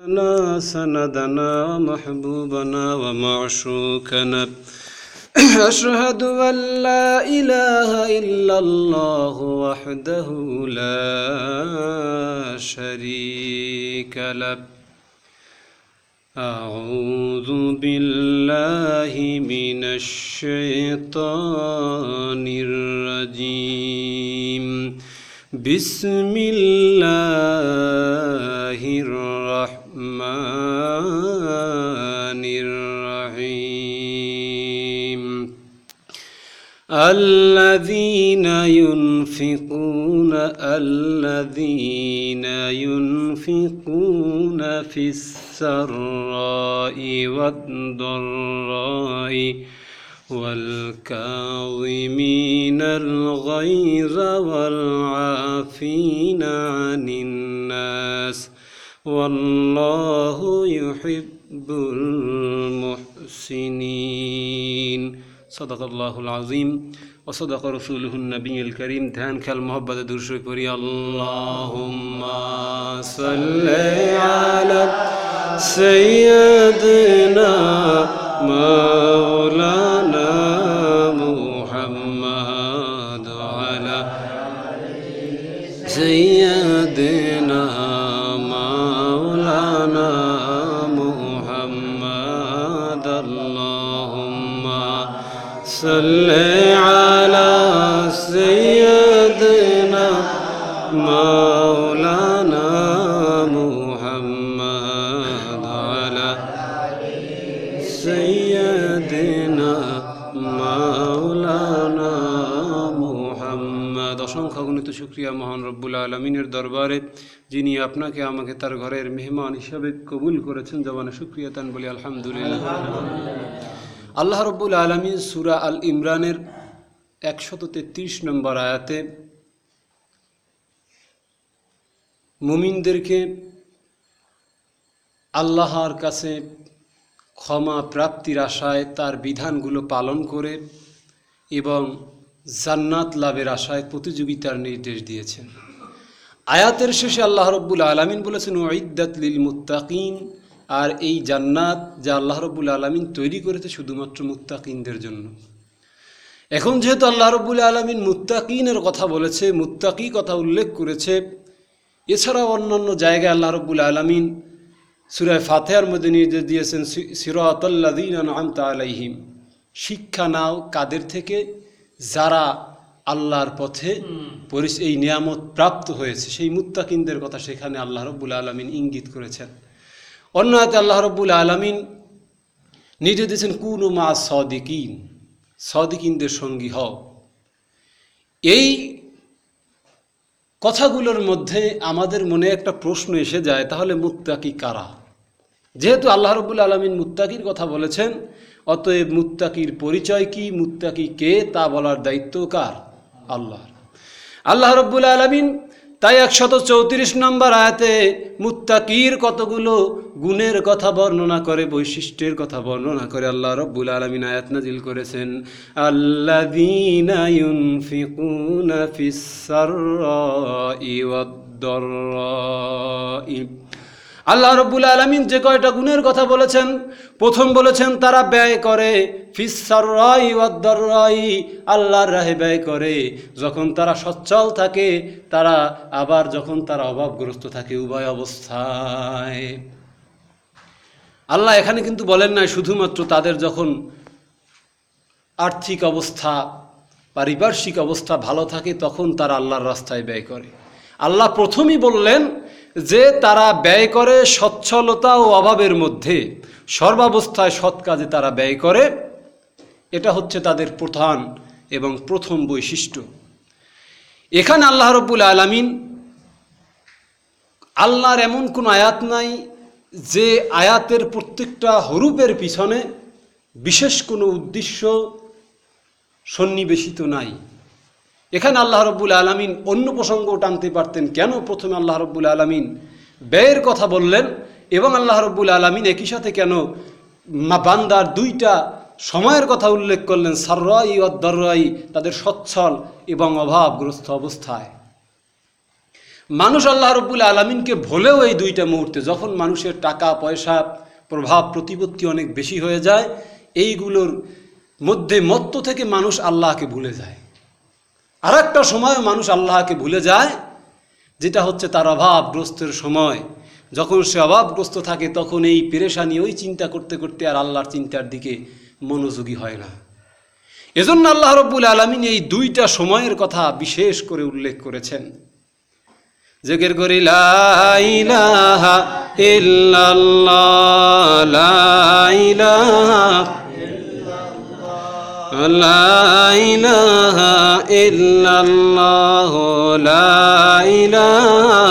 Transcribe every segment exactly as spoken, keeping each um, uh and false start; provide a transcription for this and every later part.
لنا سندنا ومحبوبنا ومعشوقنا أشهد أن لا إله إلا الله وحده لا شريك له أعوذ بالله من الشيطان الرجيم بسم الله الرحمن الرحيم الذين ينفقون الذين ينفقون في السراء والضراء والكاظمين الغيظ والعافين عن الناس والله يحب المحسنين صدق الله العظيم وصدق رسوله النبي الكريم ध्यान ख्याल मोहब्बत दुरूद शरीफ पढ़िए अल्लाहुम्मा सल्लि अला सय्यिदिना मौलाना मुहम्मद अला सय्यिदिना मौलाना मुहम्मद अल्लाहुम्मा सल्लि अला सय्यिदिना मौलाना मुहम्मद अला सय्यिदिना मौलाना मुहम्मद। অসংখ্য গণিত শুকরিয়া মহান রব্বুল আলামিনের দরবারে যিনি আপনাকে আমাকে তার ঘরের মেহমান হিসেবে কবুল করেছেন। জবানে শুকরিয়া তান বলি আলহামদুলিল্লাহ। আল্লাহ রব্বুল আলামিন সূরা আল ইমরানের একশত তেত্রিশ নম্বর আয়াতে মুমিনদেরকে আল্লাহর কাছে ক্ষমা প্রাপ্তির আশায় তার বিধানগুলো পালন করে এবং জান্নাত লাভের আশায় প্রতিযোগিতার নির্দেশ দিয়েছেন। আয়াতের শেষে আল্লাহ রব্বুল আলামিন বলেছেন উইদ্দাত লিল মুত্তাকিন, আর এই জান্নাত যা আল্লাহ রব্বুল আলামিন তৈরি করেছে শুধুমাত্র মুত্তাকিনদের জন্য। এখন যেহেতু আল্লাহ রব্বুল আলামিন মুত্তাকিনের কথা বলেছে, মুত্তাকি কথা উল্লেখ করেছে, এছাড়াও অন্যান্য জায়গায় আল্লাহ রব্বুল আলামিন সূরা ফাতিহার মধ্যে নির্দেশ দিয়েছেন সিরাতাল্লাযীনা আন'আমতা আলাইহিম, শিক্ষা নাও কাদের থেকে, যারা আল্লাহর পথে এই নিয়ামত প্রাপ্ত হয়েছে, সেই মুত্তাকিনদের কথা সেখানে আল্লাহ রব্বুল আলামিন ইঙ্গিত করেছেন। অন্য আয়াতে আল্লাহ রব্বুল আলামিন নির্দেশ দিয়েছেন কুনু মা সাদিকিন, সাদিকিনদের সঙ্গী হও। এই কথাগুলোর মধ্যে আমাদের মনে একটা প্রশ্ন এসে যায়, তাহলে মুত্তাকি কারা? যেহেতু আল্লাহ রব্বুল আলামিন মুত্তাকির কথা বলেছেন, অতএব মুত্তাকির পরিচয় কি, মুত্তাকি কে, তা বলার দায়িত্ব কার? আল্লাহর। আল্লাহ রব্বুল আলামিন তাই একশত চৌত্রিশ নম্বর আয়াতে মুত্তাকির কতগুলো গুণের কথা বর্ণনা করে, বৈশিষ্ট্যের কথা বর্ণনা করে আল্লাহ রব্বুল আলামিন আয়াত নাজিল করেছেন আল্লাযীনা ইউনফিকুনা ফিস সাররাই ওয়াদ-দাররাই। আল্লাহ রব্বুল আলামিন যে কয়টা গুণের কথা বলেছেন, প্রথম বলেছেন তারা ব্যয় করে ফিস সাররাই ওয়াদ-দাররাই, আল্লাহর রাহে ব্যয় করে, যখন তারা সচ্ছল থাকে তারা, আবার যখন তারা অভাবগ্রস্ত থাকে, উভয় অবস্থায়। আল্লাহ এখানে কিন্তু বলেন না শুধুমাত্র তাদের যখন আর্থিক অবস্থা, পারিপার্শ্বিক অবস্থা ভালো থাকে তখন তারা আল্লাহর রাস্তায় ব্যয় করে। আল্লাহ প্রথমেই বললেন যে তারা ব্যয় করে সচ্ছলতা ও অভাবের মধ্যে, সর্বাবস্থায় সৎ কাজে তারা ব্যয় করে, এটা হচ্ছে তাদের প্রধান এবং প্রথম বৈশিষ্ট্য। এখানে আল্লাহ রব্বুল আলামিন, আল্লাহর এমন কোন আয়াত নাই যে আয়াতের প্রত্যেকটা হরফের পিছনে বিশেষ কোনো উদ্দেশ্য সন্নিবেশিত নাই। এখানে আল্লাহ রব্বুল আলামিন অন্য প্রসঙ্গ টানতে পারতেন, কেন প্রথমে আল্লাহ রব্বুল আলামিন ব্যয়ের কথা বললেন এবং আল্লাহ রব্বুল আলামিন একই সাথে কেন বান্দার দুইটা সময়ের কথা উল্লেখ করলেন, সাররাই ওয়াদ দাররাই, তাদের সচ্ছল এবং অভাবগ্রস্ত অবস্থায়। মানুষ আল্লাহ রাব্বুল আলামিনকে ভুলেও এই দুইটা মুহূর্তে, যখন মানুষের টাকা পয়সা প্রভাব প্রতিপত্তি অনেক বেশি হয়ে যায়, এইগুলোর মধ্যে মত্ত থেকে মানুষ আল্লাহকে ভুলে যায়। আর একটা সময় মানুষ আল্লাহকে ভুলে যায়, যেটা হচ্ছে তার অভাবগ্রস্তের সময়। যখন সে অভাবগ্রস্ত থাকে তখন এই পেরেশানি, ওই চিন্তা করতে করতে আর আল্লাহর চিন্তার দিকে মনোযোগী হয় না। এজন্য আল্লাহ রাব্বুল আলামিন এই দুইটা সময়ের কথা বিশেষ করে উল্লেখ করেছেন। জিকির করি লা ইলাহা ইল্লাল্লাহ, লা ইলাহা লা ইলাহা ইল্লাল্লাহ, লা ইলাহা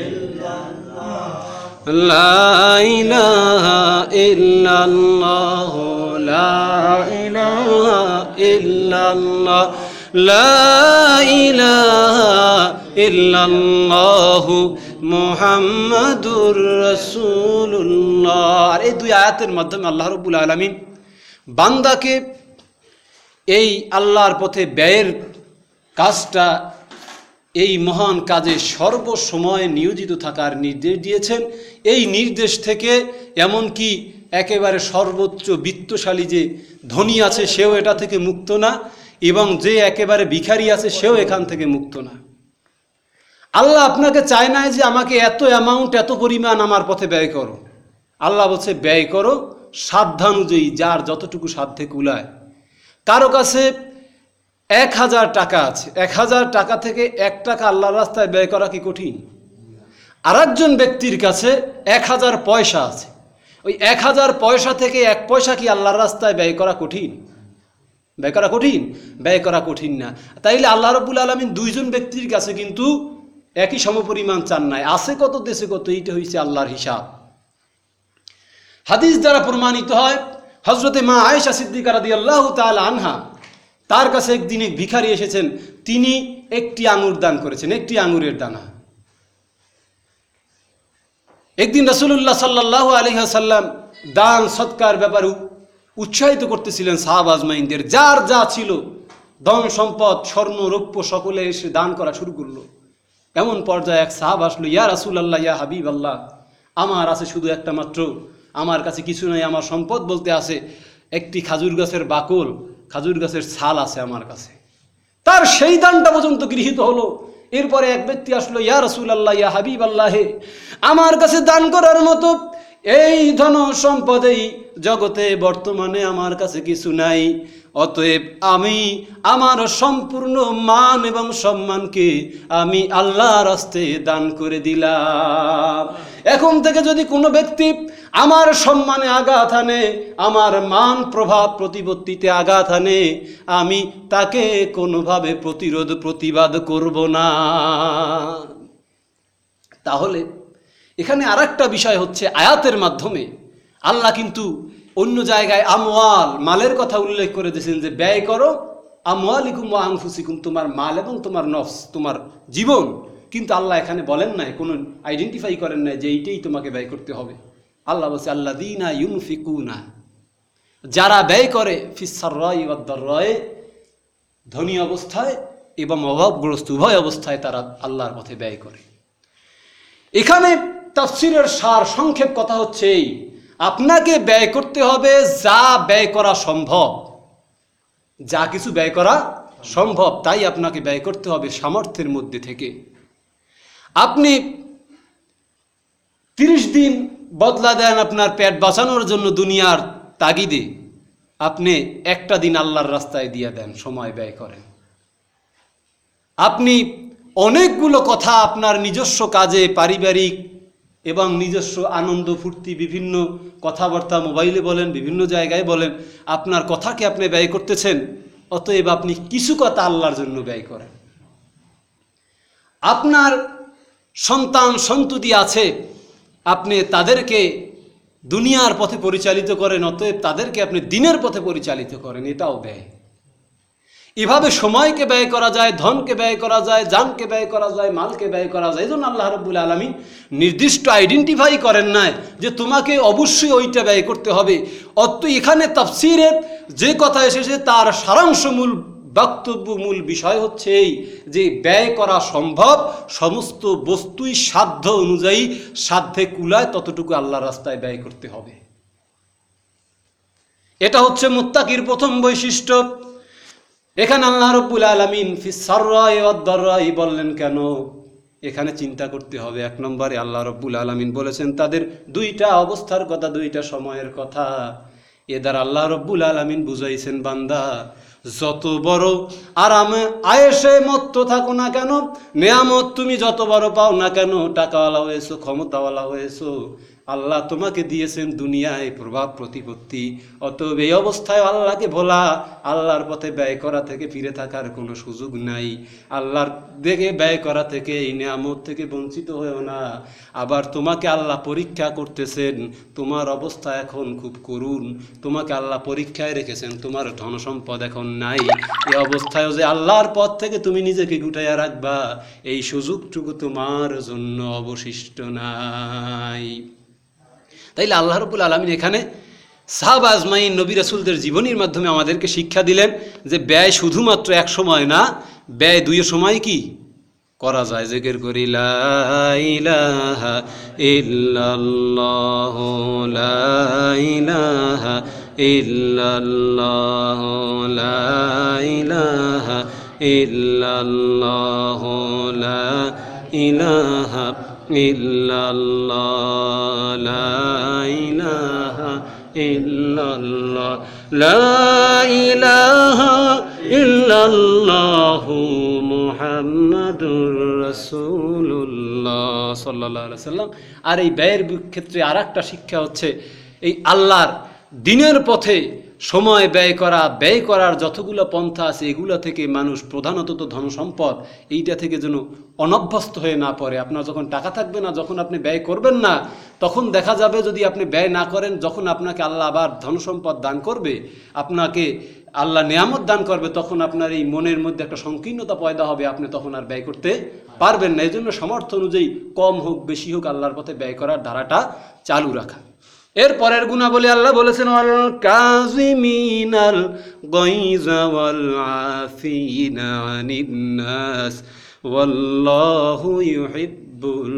লা ইলাহা ইল্লাল্লাহ, লা ইলাহা ইল্লাল্লাহ, লা ইলাহা ইল্লাল্লাহু মুহাম্মাদুর রাসূলুল্লাহ। আর এই দুই আয়াতের মাধ্যমে আল্লাহ রাব্বুল আলামিন বান্দাকে এই আল্লাহর পথে ব্যয়ের কাজটা, এই মহান কাজে সর্বসময় নিয়োজিত থাকার নির্দেশ দিয়েছেন। এই নির্দেশ থেকে এমনকি একেবারে সর্বোচ্চ বিত্তশালী যে ধনী আছে সেও এটা থেকে মুক্ত না, এবং যে একেবারে ভিখারি আছে সেও এখান থেকে মুক্ত না। আল্লাহ আপনাকে চায় না যে আমাকে এত অ্যামাউন্ট, এত পরিমাণ আমার পথে ব্যয় করো। আল্লাহ বলছে ব্যয় করো সাধ্যানুযায়ী, যার যতটুকু সাধ্যে কুলায়। কারো কাছে এক হাজার টাকা আছে, এক হাজার টাকা থেকে এক টাকা আল্লাহর রাস্তায় ব্যয় করা কি কঠিন? আর একজন ব্যক্তির কাছে এক হাজার পয়সা আছে, ওই এক হাজার পয়সা থেকে এক পয়সা কি আল্লাহর রাস্তায় ব্যয় করা কঠিন? ব্যয় করা কঠিন? ব্যয় করা কঠিন না। তাইলে আল্লাহ রাব্বুল আলামিন দুইজন ব্যক্তির কাছে কিন্তু একই সমপরিমাণ চান নাই। আছে কত, দেশে কত, এইটা হয়েছে আল্লাহর হিসাব। হাদিস দ্বারা প্রমাণিত হয়, হযরতে মা আয়েশা সিদ্দিকা রাদিয়াল্লাহু তাআলা আনহা, তার কাছে একদিন এক ভিখারি এসেছেন, তিনি একটি আঙ্গুর দান করেছেন, একটি আঙ্গুরের দানা। একদিন রাসূলুল্লাহ সাল্লাল্লাহু আলাইহি ওয়াসাল্লাম দান সৎকার ব্যাপারে উৎসাহিত করতেছিলেন সাহাবা আজমাইনদের। যার যা ছিল ধন সম্পদ, স্বর্ণ রৌপ্য, সকলে এসে দান করা শুরু করলো। এমন পর্যায়ে এক সাহাবা আসলো, ইয়া রাসূলুল্লাহ, ইয়া হাবিবাল্লাহ, আমার আছে শুধু একটা মাত্র, আমার কাছে কিছু নাই, আমার সম্পদ বলতে আছে একটি খাজুর গাছের বাকল, খাজুর গাছের ছাল আছে আমার কাছে। তার সেই দানটা পর্যন্ত গৃহীত হলো। এরপরে এক ব্যক্তি আসলো, ইয়া রাসূলুল্লাহ, ইয়া হাবিবাল্লাহ, আমার কাছে দান করার মতো এই ধন সম্পদ এই জগতে বর্তমানে আমার কাছে কিছু নাই, অতএব আমি আমার সম্পূর্ণ মান এবং সম্মানকে আমি আল্লাহর রাস্তে দান করে দিলাম। এখন থেকে যদি কোনো ব্যক্তি আমার সম্মানে আঘাত আনে, আমার মান প্রভাব প্রতিপত্তিতে আঘাত আনে, আমি তাকে কোনোভাবে প্রতিরোধ প্রতিবাদ করব না। তাহলে এখানে আর একটা বিষয় হচ্ছে, আয়াতের মাধ্যমে আল্লাহ কিন্তু অন্য জায়গায় আমওয়াল, মালের কথা উল্লেখ করে দিয়েছেন যে ব্যয় করো আমওয়ালিকুম ওয়া আনফুসিকুম, তোমার মাল এবং তোমার নফস, তোমার জীবন। কিন্তু আল্লাহ এখানে বলেন নাই, কোনো আইডেন্টিফাই করেন নাই যে এইটাই তোমাকে ব্যয় করতে হবে। আল্লাহ বলছে আল্লাযীনা ইউনফিকুনা, যারা ব্যয় করে ফিস সাররাই ওয়াদ দাররাই, ধনী অবস্থায় এবং অভাবগ্রস্ত উভয় অবস্থায় তারা আল্লাহর পথে ব্যয় করে। এখানে তাফসীরের সার সংক্ষেপ কথা হচ্ছে এই, আপনাকে ব্যয় করতে হবে যা ব্যয় করা সম্ভব, যা কিছু ব্যয় করা সম্ভব তাই আপনাকে ব্যয় করতে হবে সামর্থ্যের মধ্যে থেকে। আপনি তিরিশ দিন বদলা দেন আপনার পেট বাঁচানোর জন্য দুনিয়ার তাগিদে, আপনি একটা দিন আল্লাহর রাস্তায় দিয়ে দেন, সময় ব্যয় করেন। আপনি অনেকগুলো কথা আপনার নিজস্ব কাজে, পারিবারিক এবং নিজস্ব আনন্দ ফুর্তি, বিভিন্ন কথাবার্তা মোবাইলে বলেন, বিভিন্ন জায়গায় বলেন, আপনার কথাকে আপনি ব্যয় করতেছেন, অতএব আপনি কিছু কথা আল্লাহর জন্য ব্যয় করেন। আপনার সন্তান সন্ততি আছে, আপনি তাদেরকে দুনিয়ার পথে পরিচালিত করেন, অতএব তাদেরকে আপনি দিনের পথে পরিচালিত করেন, এটাও ব্যয়। এভাবে সময়কে ব্যয় করা যায়, ধনকে ব্যয় করা যায়, জানকে ব্যয় করা যায়, মালকে ব্যয় করা যায়। এই জন্য আল্লাহ রাব্বুল আলামিন নির্দিষ্ট আইডেন্টিফাই করেন নাই যে তোমাকে অবশ্যই ওইটা ব্যয় করতে হবে। অত এখানে তাফসীরে যে কথা এসেছে তার সারাংশ মূল বক্তব্য মূল বিষয় হচ্ছে এই যে ব্যয় করা সম্ভব, সমস্ত বস্তুই সাধ্য অনুযায়ী, সাধ্যে কুলায় ততটুকু আল্লাহর রাস্তায় ব্যয় করতে হবে। এটা হচ্ছে মুত্তাকির প্রথম বৈশিষ্ট্য। এখানে আল্লাহ রাব্বুল আলামিন ফিস সাররাই ওয়াদ দাররাই বললেন কেন? এখানে চিন্তা করতে হবে। এক নম্বরে আল্লাহ রাব্বুল আলামিন বলেছেন তাদের দুইটা অবস্থার কথা, দুইটা সময়ের কথা। এ দ্বারা আল্লাহ রাব্বুল আলামিন বুঝাইছেন, বান্দা যত বড় আরামে আয়েশে মত্ত থাকো না কেন, নেয়ামত তুমি যত বড় পাও না কেন, টাকাওয়ালা হয়েছো, ক্ষমতাওয়ালা হয়েছো, আল্লাহ তোমাকে দিয়েছেন দুনিয়ায় প্রভাব প্রতিপত্তি। অতএব এই অবস্থায় আল্লাহকে ভোলা, আল্লাহর পথে ব্যয় করা থেকে ফিরে থাকার কোনো সুযোগ নাই। আল্লাহর দিকে ব্যয় করা থেকে, এই নিয়ামত থেকে বঞ্চিত হয়েও না। আবার তোমাকে আল্লাহ পরীক্ষা করতেছেন, তোমার অবস্থা এখন খুব করুণ, তোমাকে আল্লাহ পরীক্ষায় রেখেছেন, তোমার ধনসম্পদ এখন নাই। এই অবস্থায়ও যে আল্লাহর পথ থেকে তুমি নিজেকে গুটাইয়া রাখবা, এই সুযোগটুকু তোমার জন্য অবশিষ্ট নাই। তাইলে আল্লাহ রাব্বুল আলামিন এখানে সাহাবা আজমাইন নবী রাসূলদের জীবনীর মাধ্যমে আমাদেরকে শিক্ষা দিলেন যে ব্যয় শুধুমাত্র এক সময় না, ব্যয় দুই সময় কি করা যায়। জিকির করি লা ইলাহা ইল্লাল্লাহ, লা ইলাহা ইল্লাল্লাহ, লা ইলাহা ইল্লাল্লাহ, লা ইলাহা ইল্লাল্লাহ, লা ইলাহা ইল্লাল্লাহ, লা ইলাহা ইল্লাল্লাহু মুহাম্মাদুর রাসূলুল্লাহ সাল্লাল্লাহু আলাইহি ওয়াসাল্লাম। আর এই ব্যয়ের ক্ষেত্রে আর একটা শিক্ষা হচ্ছে এই আল্লাহর দিনের পথে সময় ব্যয় করা, ব্যয় করার যতগুলো পন্থা আছে এগুলো থেকে মানুষ, প্রধানত তো ধনসম্পদ, এইটা থেকে যেন অনভ্যস্ত হয়ে না পড়ে। আপনার যখন টাকা থাকবে না, যখন আপনি ব্যয় করবেন না, তখন দেখা যাবে যদি আপনি ব্যয় না করেন, যখন আপনাকে আল্লাহ আবার ধনসম্পদ দান করবে, আপনাকে আল্লাহ নেয়ামত দান করবে, তখন আপনার এই মনের মধ্যে একটা সংকীর্ণতা পয়দা হবে, আপনি তখন আর ব্যয় করতে পারবেন না। এই জন্য সামর্থ্য অনুযায়ী কম হোক বেশি হোক আল্লাহর পথে ব্যয় করার ধারাটা চালু রাখা। এর পরের গুণাবলী আল্লাহ বলেছেন ওয়াল কাযিমিনাল গায়যা ওয়াল আফিনা আনিন নাস ওয়াল্লাহু ইউহিব্বুল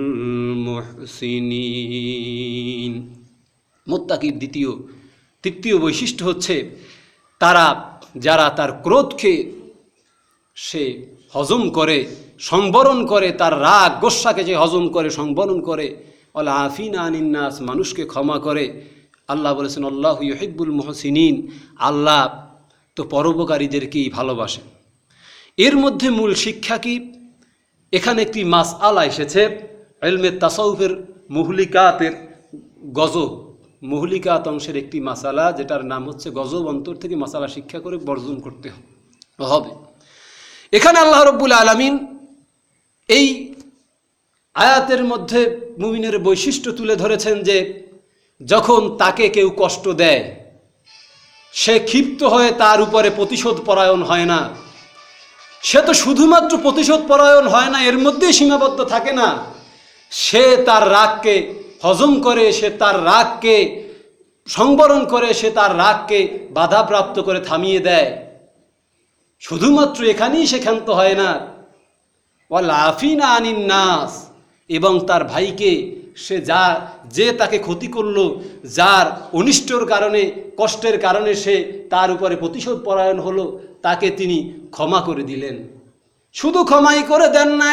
মুহসিনিন। মুত্তাকির দ্বিতীয় তৃতীয় বৈশিষ্ট্য হচ্ছে তারা যারা তার ক্রোধকে সে হজম করে, সংবরণ করে, তার রাগ গোস্বাকে যে হজম করে, সংবরণ করে, ওয়াল আফিনা আনিন নাস, মানুষকে ক্ষমা করে। আল্লাহ বলেছেন আল্লাহু ইউহিব্বুল মুহসিনিন, আল্লাহ তো পরোপকারীদেরকেই ভালোবাসেন। এর মধ্যে মূল শিক্ষা কি? এখানে একটি মাসআলা এসেছে ইলমে তাসাউফের মুহলিকাতের গজব, মুহলিকাত অংশের একটি মাসালা, যেটার নাম হচ্ছে গজব। অন্তর থেকে মাসালা শিক্ষা করে বর্জন করতে হবে। এখানে আল্লাহ রাব্বুল আলামিন এই আয়াতের মধ্যে মুমিনের বৈশিষ্ট্য তুলে ধরেছেন যে যখন তাকে কেউ কষ্ট দেয়, সে ক্ষিপ্ত হয়ে তার উপরে প্রতিশোধ পরায়ণ হয় না। সে তো শুধুমাত্র প্রতিশোধ পরায়ণ হয় না, এর মধ্যেই সীমাবদ্ধ থাকে না। সে তার রাগকে হজম করে, সে তার রাগকে সংবরণ করে, সে তার রাগকে বাধাপ্রাপ্ত করে থামিয়ে দেয়। শুধুমাত্র এখানেই সে ক্ষান্ত হয় না, ওয়াল আফিনা আনিন নাস, এবং তার ভাইকে সে যা যে তাকে ক্ষতি করলো, যার অনিষ্টর কারণে, কষ্টের কারণে সে তার উপরে প্রতিশোধ পরায়ণ হলো, তাকে তিনি ক্ষমা করে দিলেন। শুধু ক্ষমাই করে দেন না,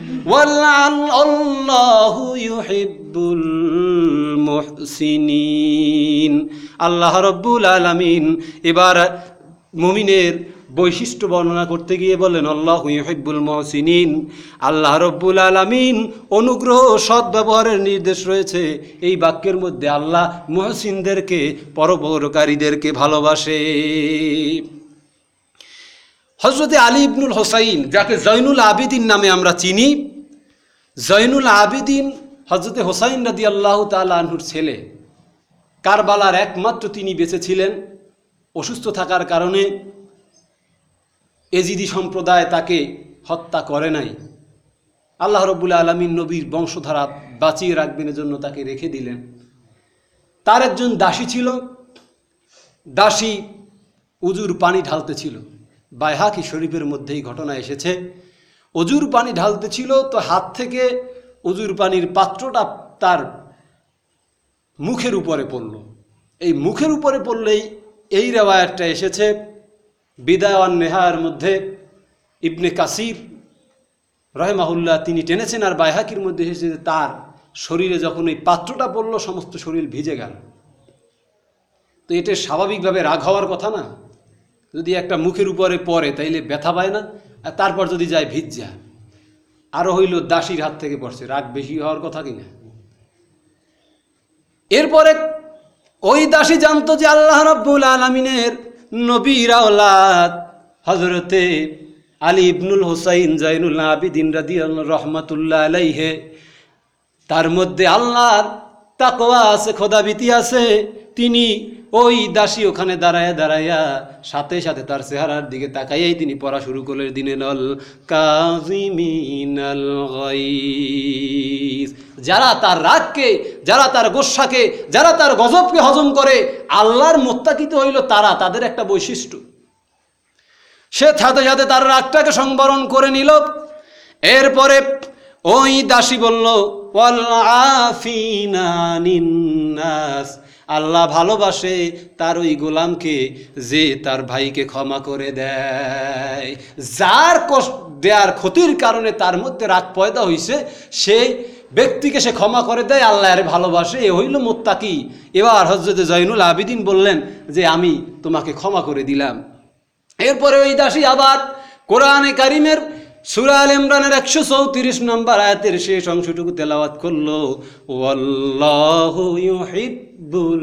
ওয়াল্লাহু ইউহিব্বুল মুহসিনিন। আল্লাহ রাব্বুল আলামিন এবার মুমিনের বৈশিষ্ট্য বর্ণনা করতে গিয়ে বলেন আল্লাহু ইউহিব্বুল মুহসিনিন, আল্লাহ রাব্বুল আলামিন অনুগ্রহ ও সৎ ব্যবহারের নির্দেশ রয়েছে এই বাক্যের মধ্যে। আল্লাহ মুহসিনদেরকে, পরোপকারীদেরকে ভালোবাসে। হযরতে আলী ইবনুল হোসাইন, যাকে জয়নুল আবিদিন নামে আমরা চিনি, জয়নুল আবিদিন হযরতে হোসাইন রাদিয়াল্লাহু তাআলা আনহুর ছেলে। কারবালার একমাত্র তিনি বেঁচে ছিলেন। অসুস্থ থাকার কারণে এজিদি সম্প্রদায় তাকে হত্যা করে নাই। আল্লাহ রাব্বুল আলামিন নবীর বংশধারা বাঁচিয়ে রাখবেন জন্য তাকে রেখে দিলেন। তার একজন দাসী ছিল। দাসী উজুর পানি ঢালতে ছিল। বাইহাকি শরীফের মধ্যেই ঘটনা এসেছে, অজুর পানি ঢালতে ছিল, তো হাত থেকে অজুর পানির পাত্রটা তার মুখের উপরে পড়ল। এই মুখের উপরে পড়লেই এই রেওয়ায়াতটা এসেছে বিদায় ওয়ান নেহার মধ্যে, ইবনে কাসির রহিমাহুল্লাহ তিনি টেনেছেন, আর বাইহাকির মধ্যে এসেছে যে তার শরীরে যখন এই পাত্রটা পড়ল সমস্ত শরীর ভিজে গেল। তো এটা স্বাভাবিকভাবে রাগ হওয়ার কথা না, যদি একটা মুখের উপরে পড়ে তাইলে ব্যথা পায় না, আর তারপর যদি যায় ভিজ যায়, আরও হইল দাসীর হাত থেকে পড়ছে, রাগ বেশি হওয়ার কথা কিনা। এরপরে ওই দাসী জানতো যে আল্লাহ রাব্বুল আলামিনের নবীর আওলাদ হযরতে আলী ইবনুল হুসাইন জাইনুল আবিদিন রাদিয়াল্লাহু রহমাতুল্লাহ আলাইহি, তার মধ্যে আল্লাহর তাকওয়া আছে, খোদাভীতি আছে। তিনি ওই দাসী ওখানে দাঁড়ায়া দাঁড়াইয়া সাথে সাথে তার চেহারার দিকে তাকাইয়াই তিনি পড়া শুরু করলেন, দিনেল কাযিমিনাল গাইজ। যারা তার রাগকে, যারা তার গোস্বাকে, যারা তার গজবকে হজম করে, আল্লাহর মুত্তাকিতে হইল তারা, তাদের একটা বৈশিষ্ট্য। সে সাথে সাথে তার রাগটাকে সংবরণ করে নিল। এরপরে ওই দাসী বলল, ওয়াল আফিনা আনিন নাস, আল্লাহ ভালোবাসে তার ওই গোলামকে যে তার ভাইকে ক্ষমা করে দেয়। যার কষ্ট দেওয়ার ক্ষতির কারণে তার মধ্যে রাগ পয়দা হয়েছে, সেই ব্যক্তিকে সে ক্ষমা করে দেয়, আল্লাহ আরে ভালোবাসে, এ হইল মুত্তাকি। এবার হযরতে জয়নুল আবিদিন বললেন যে আমি তোমাকে ক্ষমা করে দিলাম। এরপরে ওই দাসী আবার কোরআনে কারিমের সূরা আল ইমরানের একশো চৌত্রিশ নম্বর আয়াতের শেষ অংশটুকু তেলাওয়াত করলো, ওয়াল্লাহু ইউহিব্বুল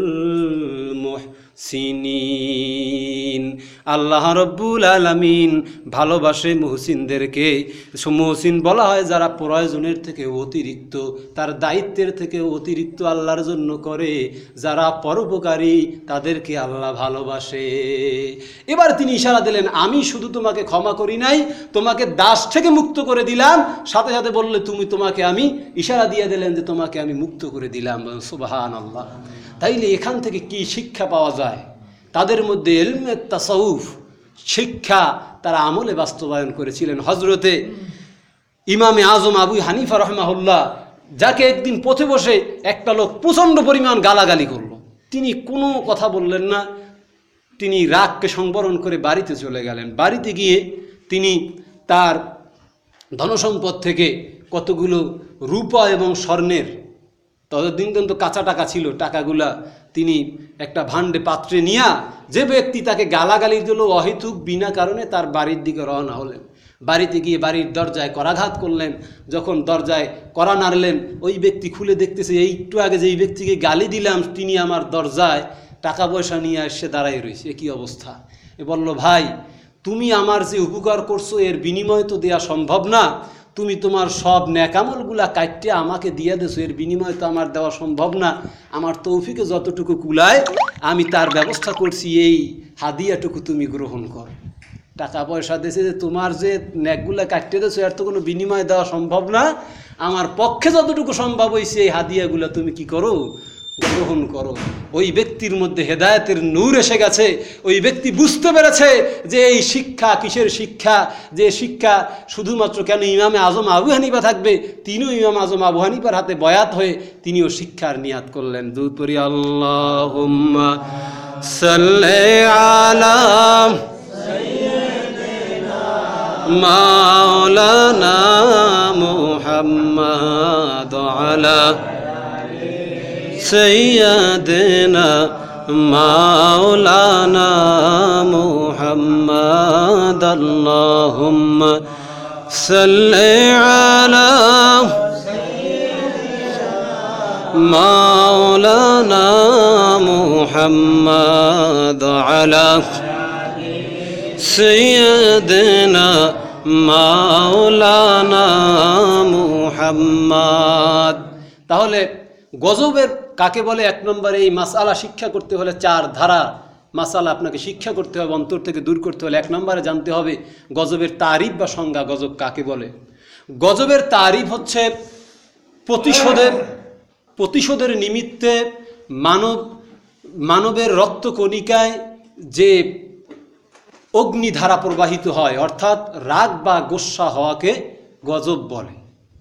মুহসিনিন, আল্লাহ রব্বুল আলামিন ভালোবাসে মুহসিনদেরকে। মুহসিন বলা হয় যারা প্রয়োজনের থেকে অতিরিক্ত, তার দায়িত্বের থেকে অতিরিক্ত আল্লাহর জন্য করে, যারা পরোপকারী তাদেরকে আল্লাহ ভালোবাসে। এবার তিনি ইশারা দিলেন, আমি শুধু তোমাকে ক্ষমা করি নাই, তোমাকে দাস থেকে মুক্ত করে দিলাম। সাথে সাথে বললে তুমি, তোমাকে আমি ইশারা দিয়ে দিলেন যে তোমাকে আমি মুক্ত করে দিলাম। সুবহানাল্লাহ। তাইলে এখান থেকে কি শিক্ষা পাওয়া যায়? তাদের মধ্যে ইলমে তাসাউফ শিক্ষা তারা আমলে বাস্তবায়ন করেছিলেন। হজরতে ইমামে আজম আবু হানিফা রহমাহুল্লাহ, যাকে একদিন পথে বসে একটা লোক প্রচণ্ড পরিমাণ গালাগালি করলো, তিনি কোনো কথা বললেন না, তিনি রাগকে সংবরণ করে বাড়িতে চলে গেলেন। বাড়িতে গিয়ে তিনি তার ধনসম্পদ থেকে কতগুলো রূপা এবং স্বর্ণের, ততদিন কিন্তু কাঁচা টাকা ছিল, টাকাগুলা তিনি একটা ভাণ্ডে পাত্রে নিয়া, যে ব্যক্তি তাকে গালাগালি দিল অহেতুক বিনা কারণে, তার বাড়ির দিকে রওনা হলেন। বাড়িতে গিয়ে বাড়ির দরজায় করাঘাত করলেন। যখন দরজায় কড়া নাড়লেন, ওই ব্যক্তি খুলে দেখতেছে এই একটু আগে যেই ব্যক্তিকে গালি দিলাম তিনি আমার দরজায় টাকা পয়সা নিয়ে এসে দাঁড়াই রয়েছে, এ কী অবস্থা? এ বলল, ভাই তুমি আমার যে উপকার করছো এর বিনিময় তো দেওয়া সম্ভব না, তুমি তোমার সব ন্যাকামলগুলা কাটতে আমাকে দিয়ে দেছো, এর বিনিময় তো আমার দেওয়া সম্ভব না। আমার তৌফিকে যতটুকু কুলায় আমি তার ব্যবস্থা করছি, এই হাদিয়াটুকু তুমি গ্রহণ করো। টাকা পয়সা দেশে যে তোমার যে ন্যাকগুলা কাটতে দেছো এর তো কোনো বিনিময় দেওয়া সম্ভব না, আমার পক্ষে যতটুকু সম্ভব হয়েছে এই হাদিয়াগুলা তুমি কি করো, গ্রহণ করো। ওই ব্যক্তির মধ্যে হেদায়েতের নূর এসে গেছে। ওই ব্যক্তি বুঝতে পেরেছে যে এই শিক্ষা কিসের শিক্ষা, যে শিক্ষা শুধুমাত্র কেন ইমামে আজম আবু হানিফা থাকবে, তিনিও ইমাম আজম আবু হানিফার হাতে বয়াত হয়ে তিনিও শিক্ষার নিয়াত করলেন। দুরূদ পড়ি, আল্লাহুম্মা সাল্লি আলা সাইয়্যিদিনা মাওলানা মুহাম্মাদ আলা সৈয়দনা মাওলানা মুহাম্মাদ, আল্লাহুম্মা সাল্লি আলা মাওলানা মুহাম্মাদ আলা সৈয়দনা মাওলানা মুহাম্মাদ। তাহলে গজবের কাকে বলে, এক নম্বরে এই মাসালা শিক্ষা করতে হলে চার ধারা মাসালা আপনাকে শিক্ষা করতে হবে, অন্তর থেকে দূর করতে হলে এক নম্বরে জানতে হবে গজবের তারিফ বা সংজ্ঞা, গজব কাকে বলে। গজবের তারিফ হচ্ছে প্রতিশোধের প্রতিশোধের নিমিত্তে মানব মানবের রক্তকণিকায় যে অগ্নিধারা প্রবাহিত হয়, অর্থাৎ রাগ বা গোস্বা হওয়াকে গজব বলে।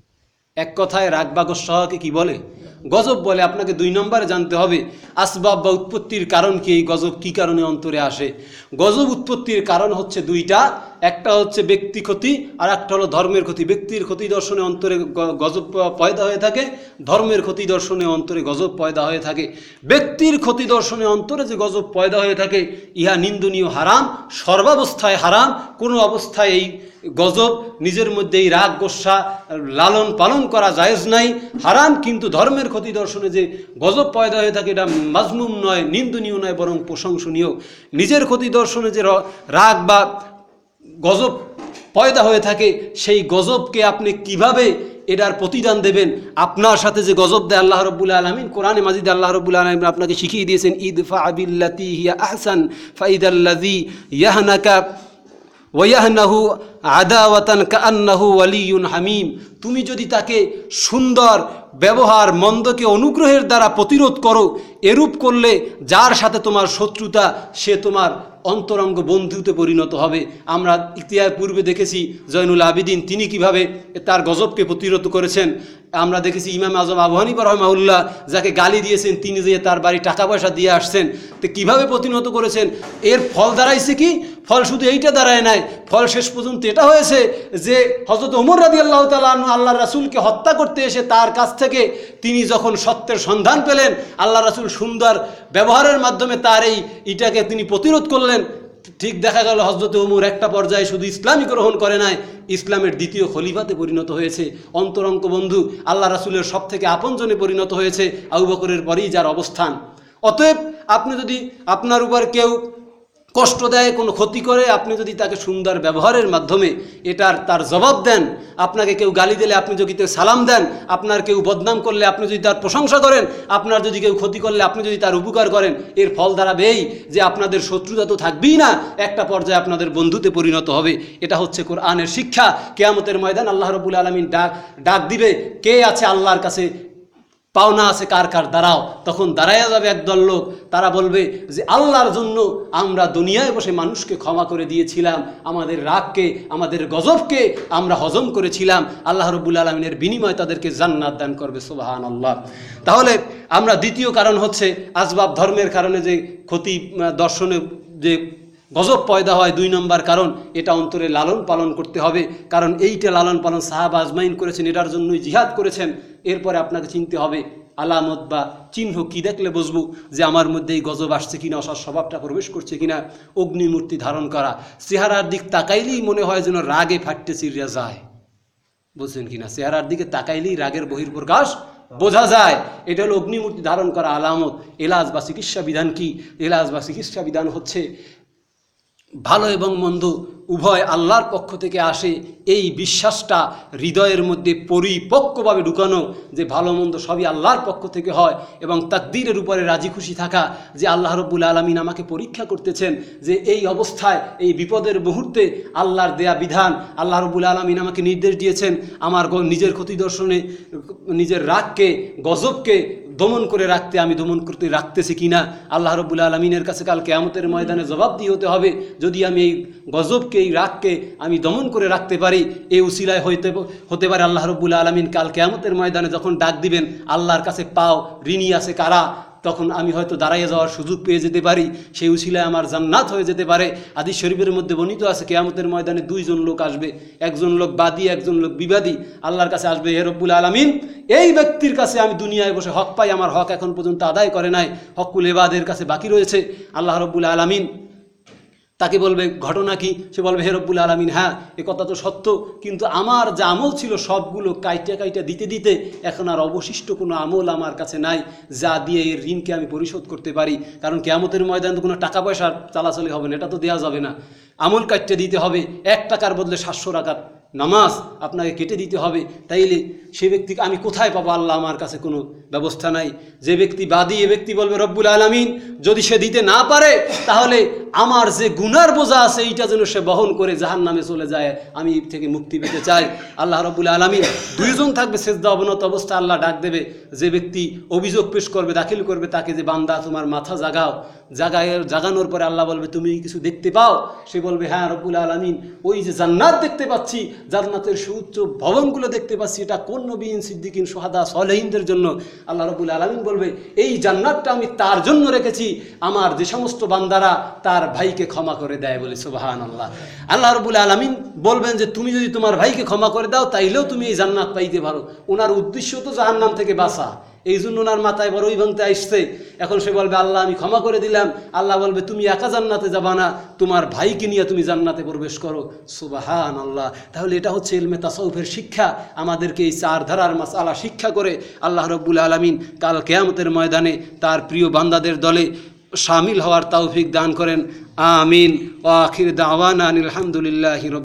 এক কথায় রাগ বা গোস্বা হওয়াকে কি বলে? গজব বলে। আপনাকে দুই নম্বরে জানতে হবে আসবাব বা উৎপত্তির কারণ কি, এই গজব কি কারণে অন্তরে আসে। গজব উৎপত্তির কারণ হচ্ছে দুইটা, একটা হচ্ছে ব্যক্তি ক্ষতি আর একটা হলো ধর্মের ক্ষতি। ব্যক্তির ক্ষতি দর্শনে অন্তরে গজব পয়দা হয়ে থাকে, ধর্মের ক্ষতি দর্শনে অন্তরে গজব পয়দা হয়ে থাকে। ব্যক্তির ক্ষতি দর্শনে অন্তরে যে গজব পয়দা হয়ে থাকে ইহা নিন্দনীয়, হারাম, সর্বাবস্থায় হারাম। কোনো অবস্থায় এই গজব নিজের মধ্যে এই রাগ গোস্বা লালন পালন করা জায়েজ নাই, হারাম। কিন্তু ধর্মের ক্ষতি দর্শনে যে গজব পয়দা হয়ে থাকে এটা মাজমুম নয়, নিন্দনীয় নয়, বরং প্রশংসনীয়। নিজের ক্ষতি দর্শনে যে রাগ বা গজব পয়দা হয়ে থাকে সেই গজবকে আপনি কিভাবে এটার প্রতিদান দেবেন? আপনার সাথে যে গজব দেয় আল্লাহ রাব্বুল আলামিন কোরআনে মাজিদে আল্লাহ রাব্বুল আলামিন আপনাকে শিখিয়ে দিয়েছেন, ইদফা বিল্লাতি হিয়া আহসান ফাইদাল্লাযী ইয়াহনাকা ওয়াহনাহু আদাওয়াতান কাআন্নাহু ওয়ালিয়ুন হামিম। তুমি যদি তাকে সুন্দর ব্যবহার, মন্দকে অনুগ্রহের দ্বারা প্রতিরোধ করো, এরূপ করলে যার সাথে তোমার শত্রুতা সে তোমার অন্তরঙ্গ বন্ধুতে পরিণত হবে। আমরা ইতিহাস পূর্বে দেখেছি জয়নুল আবিদিন তিনি কিভাবে তার গজবকে প্রতিরোধ করেছেন। আমরা দেখেছি ইমাম আজম আবু হানিফা রাহিমাহুল্লাহ যাকে গালি দিয়েছেন তিনি যে তার বাড়ি টাকা পয়সা দিয়ে আসছেন, তো কীভাবে প্রতিহত করেছেন। এর ফল দাঁড়াইছে কি? ফল শুধু এইটা দাঁড়ায় নাই, ফল শেষ পর্যন্ত এটা হয়েছে যে হযরত ওমর রাদিয়াল্লাহু তাআলা আনহু আল্লাহ রাসূলকে হত্যা করতে এসে তার কাছ থেকে তিনি যখন সত্যের সন্ধান পেলেন, আল্লাহ রাসূল সুন্দর ব্যবহারের মাধ্যমে তার এই ইটাকে তিনি প্রতিরোধ করলেন। ঠিক দেখা গেল হযরত ওমর একটা পর্যায়ে শুধু ইসলামই গ্রহণ করে নাই, ইসলামের দ্বিতীয় খলিফাতে পরিণত হয়েছে, অন্তরঙ্গ বন্ধু আল্লাহ রাসূলের সব থেকে আপনজনে পরিণত হয়েছে, আবু বকরের পরেই যার অবস্থান। অতএব আপনি যদি আপনার উপর কেউ কষ্ট দেয়, কোনো ক্ষতি করে, আপনি যদি তাকে সুন্দর ব্যবহারের মাধ্যমে এটার তার জবাব দেন, আপনাকে কেউ গালি দিলে আপনি যদি সালাম দেন, আপনার কেউ বদনাম করলে আপনি যদি তার প্রশংসা করেন, আপনার যদি কেউ ক্ষতি করলে আপনি যদি তার উপকার করেন, এর ফল দাঁড়াবেই যে আপনাদের শত্রুতা তো থাকবেই না, একটা পর্যায়ে আপনাদের বন্ধুতে পরিণত হবে। এটা হচ্ছে কোরআনের শিক্ষা। কিয়ামতের ময়দান আল্লাহ রাব্বুল আলামিন ডাক ডাক দিবে, কে আছে আল্লাহর কাছে পাওনা আছে কার কার, দাঁড়াও। তখন দাঁড়াইয়া যাবে একদল লোক, তারা বলবে যে আল্লাহর জন্য আমরা দুনিয়ায় বসে মানুষকে ক্ষমা করে দিয়েছিলাম, আমাদের রাগকে, আমাদের গজবকে আমরা হজম করেছিলাম, আল্লাহ রাব্বুল আলামিনের বিনিময়ে তাদেরকে জান্নাত দান করবে। সুবহানাল্লাহ। তাহলে আমরা দ্বিতীয় কারণ হচ্ছে আসবাব ধর্মের কারণে যে ক্ষতি দর্শনে যে গজব পয়দা হয়, দুই নম্বর কারণ এটা অন্তরে লালন পালন করতে হবে। কারণ এইটা লালন পালন সাহাবা আজমাইন করেছেন, এটার জন্যই জিহাদ করেছেন। এরপরে আপনাকে চিনতে হবে আলামত বা চিহ্ন কি দেখলে বুঝবো যে আমার মধ্যে এই গজব আসছে কিনা, অসৎ স্বভাবটা প্রবেশ করছে কিনা। অগ্নিমূর্তি ধারণ করা, চেহারার দিক তাকাইলেই মনে হয় যেন রাগে ফাটতে চিরিয়া যায়, বুঝছেন কিনা? চেহারার দিকে তাকাইলেই রাগের বহির্প্রকাশ বোঝা যায়। এটা হলো অগ্নিমূর্তি ধারণ করা আলামত। এলাজ বা চিকিৎসা বিধান কি? এলাজ বা চিকিৎসা বিধান হচ্ছে ভালো এবং মন্দ উভয় আল্লাহর পক্ষ থেকে আসে, এই বিশ্বাসটা হৃদয়ের মধ্যে পরিপক্কভাবে ঢুকানো যে ভালো মন্দ সবই আল্লাহর পক্ষ থেকে হয়, এবং তাকদীরের উপরে রাজি খুশি থাকা যে আল্লাহ রাব্বুল আলামিন আমাকে পরীক্ষা করতেছেন, যে এই অবস্থায় এই বিপদের মুহূর্তে আল্লাহর দেয়া বিধান, আল্লাহ রাব্বুল আলামিন আমাকে নির্দেশ দিয়েছেন আমার নিজের ক্ষতি দর্শনে নিজের রাগকে, গজবকে দমন করে রাখতে, আমি দমন করতে রাখতেছি কিনা। আল্লাহ রাব্বুল আলামিনের কাছে কাল কিয়ামতের ময়দানে জবাবদিহি হতে হবে। যদি আমি এই গজবকে, এই রাগকে আমি দমন করে রাখতে পারি, এই উসিলায় হইতে হতে পারে আল্লাহ রাব্বুল আলামিন কাল কিয়ামতের ময়দানে যখন ডাক দিবেন আল্লাহর কাছে পাও ঋণী আছে কারা, তখন আমি হয়তো দাঁড়াইয়ে যাওয়ার সুযোগ পেয়ে যেতে পারি, সেই উসিলায় আমার জান্নাত হয়ে যেতে পারে। হাদিস শরীফের মধ্যে বর্ণিত আছে কিয়ামতের ময়দানে দুইজন লোক আসবে, একজন লোক বাদী, একজন লোক বিবাদী। আল্লাহর কাছে আসবে, হে রব্বুল আলামিন, এই ব্যক্তির কাছে আমি দুনিয়ায় বসে হক পাই, আমার হক এখন পর্যন্ত আদায় করে নাই, হকুল ইবাদের কাছে বাকি রয়েছে। আল্লাহ রব্বুল আলামিন তাকে বলবে, ঘটনা কি? সে বলবে, হে রব্বুল আলামিন, হ্যাঁ এ কথা তো সত্য, কিন্তু আমার যা আমল ছিল সবগুলো কাইটা কাইটা দিতে দিতে এখন আর অবশিষ্ট কোনো আমল আমার কাছে নাই যা দিয়ে এই ঋণকে আমি পরিশোধ করতে পারি। কারণ কিয়ামতের ময়দানে তো কোনো টাকা পয়সার চালাচলি হবে না, এটা তো দেওয়া যাবে না, আমল কাটতে দিতে হবে। এক টাকার বদলে সাতশো টাকার নামাজ আপনাকে কেটে দিতে হবে, তাইলে সে ব্যক্তিকে আমি কোথায় পাবো? আল্লাহ আমার কাছে কোনো ব্যবস্থা নাই। যে ব্যক্তি বাদী, এ ব্যক্তি বলবে রব্বুল আলামিন যদি সে দিতে না পারে তাহলে আমার যে গুনার বোঝা আছে এইটা যেন সে বহন করে জাহান্নামে চলে যায়, আমি এর থেকে মুক্তি পেতে চাই। আল্লাহ রব্বুল আলামিন দুইজন থাকবে সেজদা অবনত অবস্থা, আল্লাহ ডাক দেবে, যে ব্যক্তি অভিযোগ পেশ করবে, দাখিল করবে তাকে, যে বান্দা তোমার মাথা জাগাও, জাগায় জাগানোর পরে আল্লাহ বলবে তুমি কিছু দেখতে পাও? সে বলবে হ্যাঁ রব্বুল আলামিন, ওই যে জান্নাত দেখতে পাচ্ছি, জান্নাতের সুউচ্চ ভবনগুলো দেখতে পাচ্ছি, এটা কোন নবীন সিদ্দিকিন সুহাদা সলেহিনদের জন্য। আল্লাহ রব্বুল আলামিন বলবে এই জান্নাতটা আমি তার জন্য রেখেছি, আমার যে সমস্ত বান্দারা তার ভাইকে ক্ষমা করে দেয়, বলে সুবহানাল্লাহ। আল্লাহ রব্বুল আলামিন বলবেন যে তুমি যদি তোমার ভাইকে ক্ষমা করে দাও তাইলেও তুমি এই জান্নাত পাইতে পারো। ওনার উদ্দেশ্য তো জাহান্নাম থেকে বাঁচা, এই জন্য ওনার মাথায় বড়ই ভাঙতে আসছে। এখন সে বলবে আল্লাহ আমি ক্ষমা করে দিলাম। আল্লাহ বলবে তুমি একা জান্নাতে যাবা না, তোমার ভাইকে নিয়ে তুমি জান্নাতে প্রবেশ করো। সুবহানাল্লাহ। তাহলে এটা হচ্ছে ইলমে তাসাউফের শিক্ষা, আমাদেরকে এই চার ধারার মাসআলা শিক্ষা করে আল্লাহ রাব্বুল আলামিন কাল কিয়ামতের ময়দানে তার প্রিয় বান্দাদের দলে শামিল হওয়ার তৌফিক দান করেন। আমিন। ওয়া আখির দাওয়ানা আনিল হামদুলিল্লাহি।